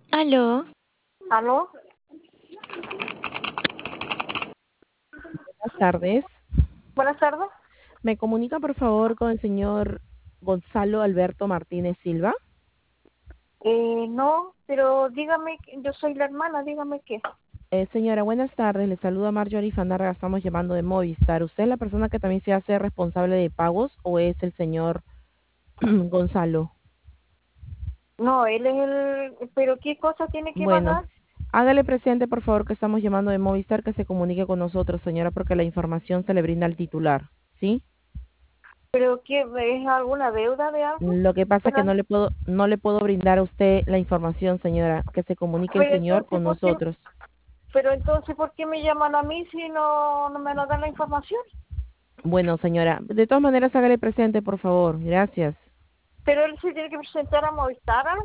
Aló, ¿Aló? Buenas tardes. Buenas tardes. ¿Me comunica, por favor, con el señor Gonzalo Alberto Martínez Silva? No, pero dígame, yo soy la hermana, dígame qué. Señora, buenas tardes. Le saluda Marjorie Fandarga. Estamos llamando de Movistar. ¿Usted es la persona que también se hace responsable de pagos o es el señor Gonzalo? No, él es pero ¿qué cosa tiene que Bueno, pagar? hágale presente, por favor, que estamos llamando de Movistar, que se comunique con nosotros, señora, porque la información se le brinda al titular, ¿sí? ¿Pero qué, es alguna deuda de algo? Lo que pasa es que Pero, no le puedo brindar a usted la información, señora, que se comunique el pero señor entonces, con nosotros. ¿por qué me llaman a mí si no me nos dan la información? Bueno, señora, de todas maneras hágale presente, por favor. Gracias. Pero él se tiene que presentar a Movistar,